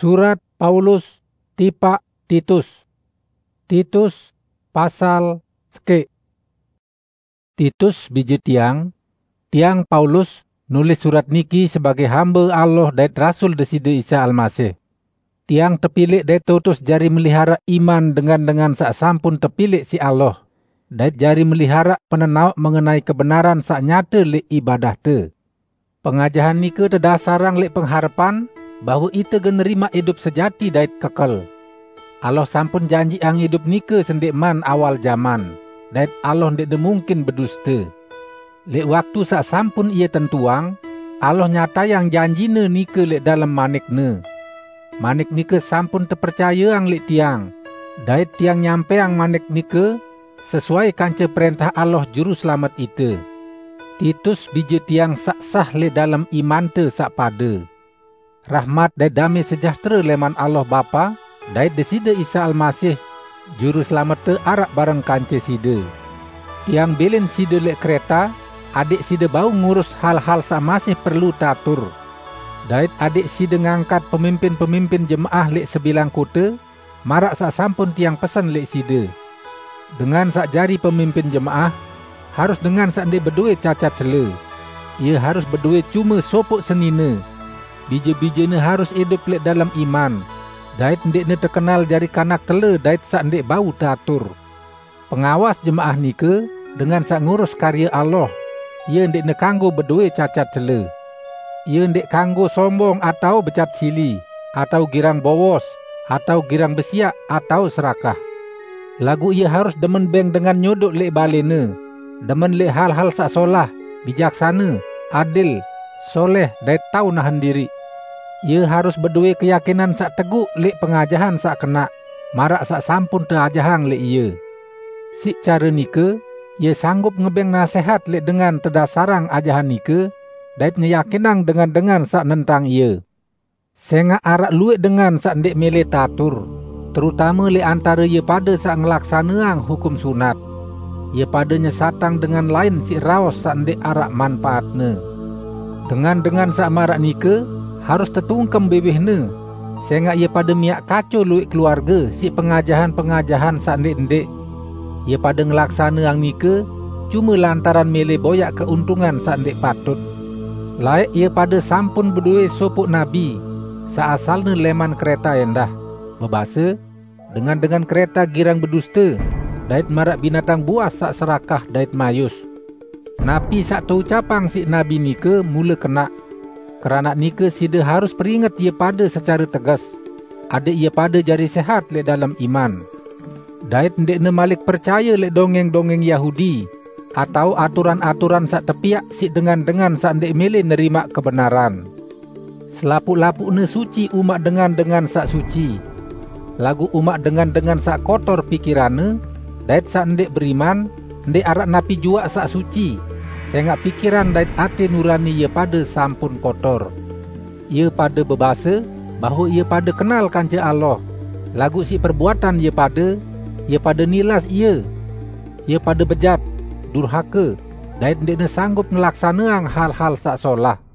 Surat Paulus tipak Titus. Titus pasal seke. Titus biji tiang Paulus nulis surat niki sebagai hamba Allah dait rasul deside Isa Almasih. Tiang terpilih dait tutus jari melihara iman dengan sak sampun terpilih si Allah. Dait jari melihara penenau mengenai kebenaran sak nyata le ibadah te. Pengajahan nika terdasarang le pengharapan bahawa ita generima hidup sejati dait kekal. Allah sampun janji ang hidup nika sendik man awal zaman. Dait Allah ndik mungkin berdusta. Lek waktu sak sampun ia tentuang, Allah nyata yang janjine nika lek dalam manikne. Manik nika sampun terpercaya ang lek tiang. Dait tiang nyampe ang manik nika sesuai kanca perintah Allah juru selamat ita. Titus biji tiang sak sah lek dalam iman te sak pada. Rahmat dan damai sejahtera leman Allah Bapa dait deside Isa Almasih juru selamat te arak bareng kanca side. Tiang belen side lek kereta, adik side bau ngurus hal-hal sak masih perlu tatur. Dait adik side ngangkat pemimpin-pemimpin jemaah lek sebilang kota, marak sak sampun tiang pesan lek side. Dengan sak jari pemimpin jemaah, harus dengan sak ndik berdua cacat sela. Ia harus berdua cuma sopok senina. Bija-bijana harus hidup lek dalam iman. Dait ndekne terkenal jari kanak tele dait sak ndek bau tatur. Pengawas jemaah nika dengan sak ngurus karya Allah. Ia ndekne kanggo berdua cacat sela. Ia ndek kanggo sombong atau becat sili, atau girang bowos, atau girang besiak, atau serakah. Lagu ia harus demen beng dengan nyodok lek balene. Demen lek hal-hal sak solah, bijaksana, adil, soleh dait tahu nahan diri. Ia harus berdua keyakinan sak teguk lek pengajahan sak kena, marak sak sampun terajahang lek ia. Si cara nika, ia sanggup ngebeng nasihat lek dengan terdasarang ajahan nika, dait ngeyakinang dengan sak nentang ia. Sengak arak luik dengan sak ndek mele tatur, terutama lek antara ia pada sak ngelaksaneang hukum sunat. Ia pada nyesatang dengan lain si raos sak ndek arak manfaatne. Dengan sak marak nika, harus tertungkem bebehne. Sehingga ia pada miak kacau luik keluarga si pengajahan-pengajahan sak ndek-ndek. Ia pada ngelaksana ang nika cuma lantaran mele boyak keuntungan sak ndek patut. Laik ia pada sampun berdua sopuk nabi sak asalnya leman kereta endah. Berbahasa dengan kereta girang berdusta dait marak binatang buas sak serakah dait mayus. Napi sak tahu capang si nabi nika mula kena. Kerana nika sida harus peringat ia pada secara tegas. Adik ia pada jari sehat lek dalam iman. Dait ndekne malik percaya lek dongeng-dongeng Yahudi atau aturan-aturan sak tepiak si dengan sak ndek mele nerima kebenaran. Selapuk-lapukne suci umat dengan sak suci. Lagu umat dengan sak kotor pikiranne, dait sak ndek beriman, ndek arak napi jua sak suci. Sehingga pikiran dait ati nurani ia pada sampun kotor. Ia pada berbahasa bahawa ia pada kenal kanca Allah. Lagu si perbuatan ia pada nilas ia. Ia pada bejat, durhaka, dait ndekne sanggup ngelaksaneang hal-hal sak solah.